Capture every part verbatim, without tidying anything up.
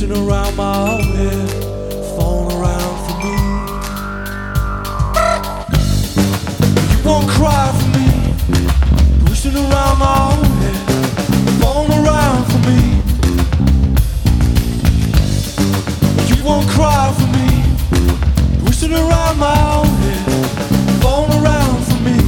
twisting around my head, falling around for me. You won't cry for me, twisting around my head, falling around for me. You won't cry for me, twisting around my head, falling around for me.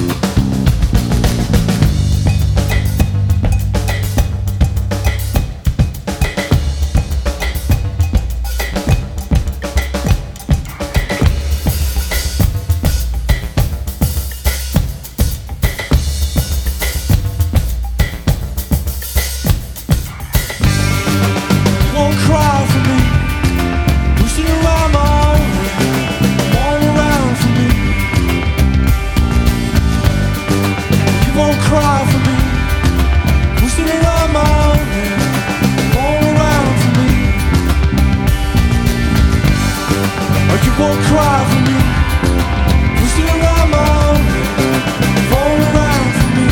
Won't cry for me, twisting around my head, falling around for me.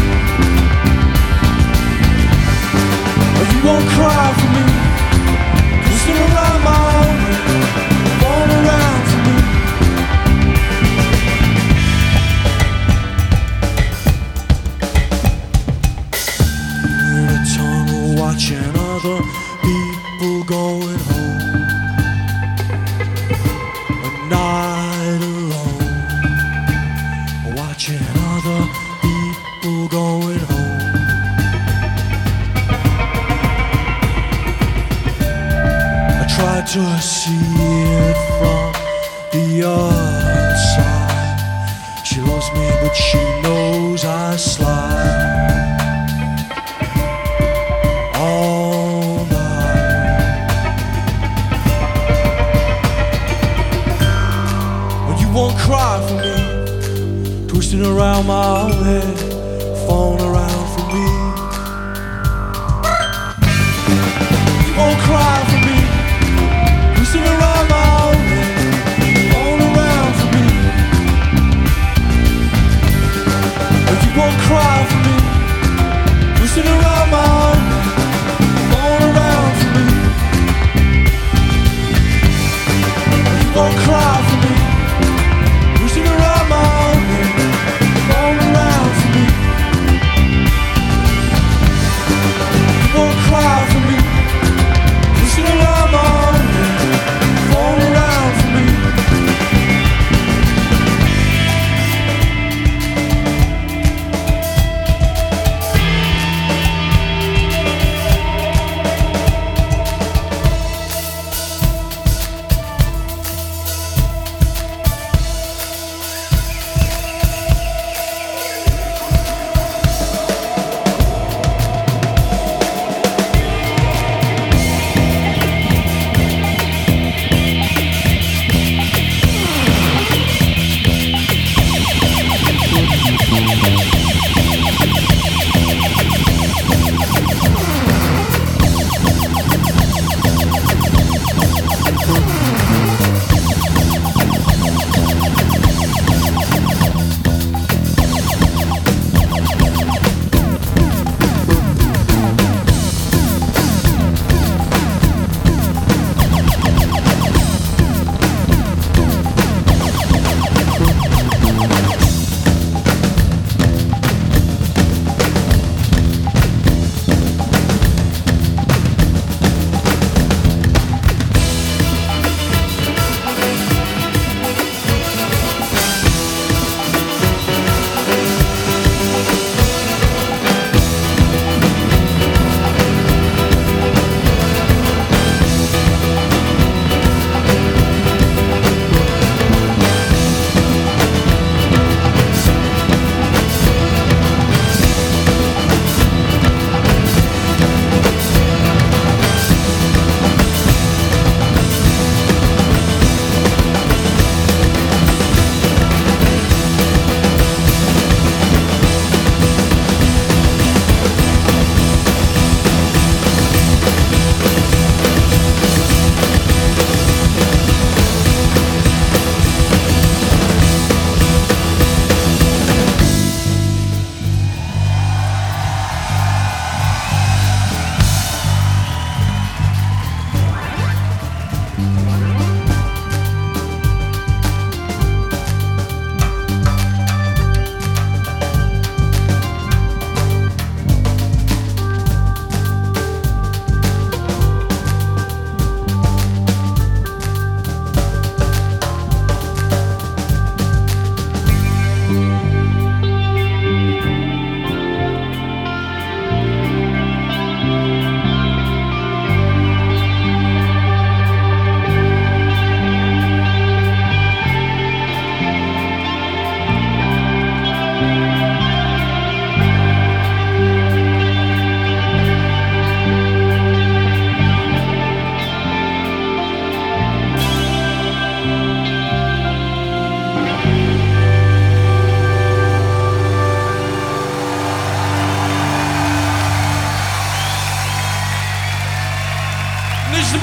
You won't cry for me, twisting around my head, falling around for me. In a tunnel watching other people going home, night alone, watching other people going home. I tried to see it from the other side. She loves me, but she knows I slide all night. You won't cry for me, twisting around my head, falling around for me. You won't cry for me, twisting around my head, falling around for me. You won't cry for me, twisting around my head, falling around for me. You won't cry for me, twisting around my head, falling around for me. You won't cry for me, twisting around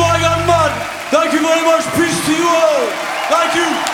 Spike and Man. Thank you very much. Peace to you all. Thank you.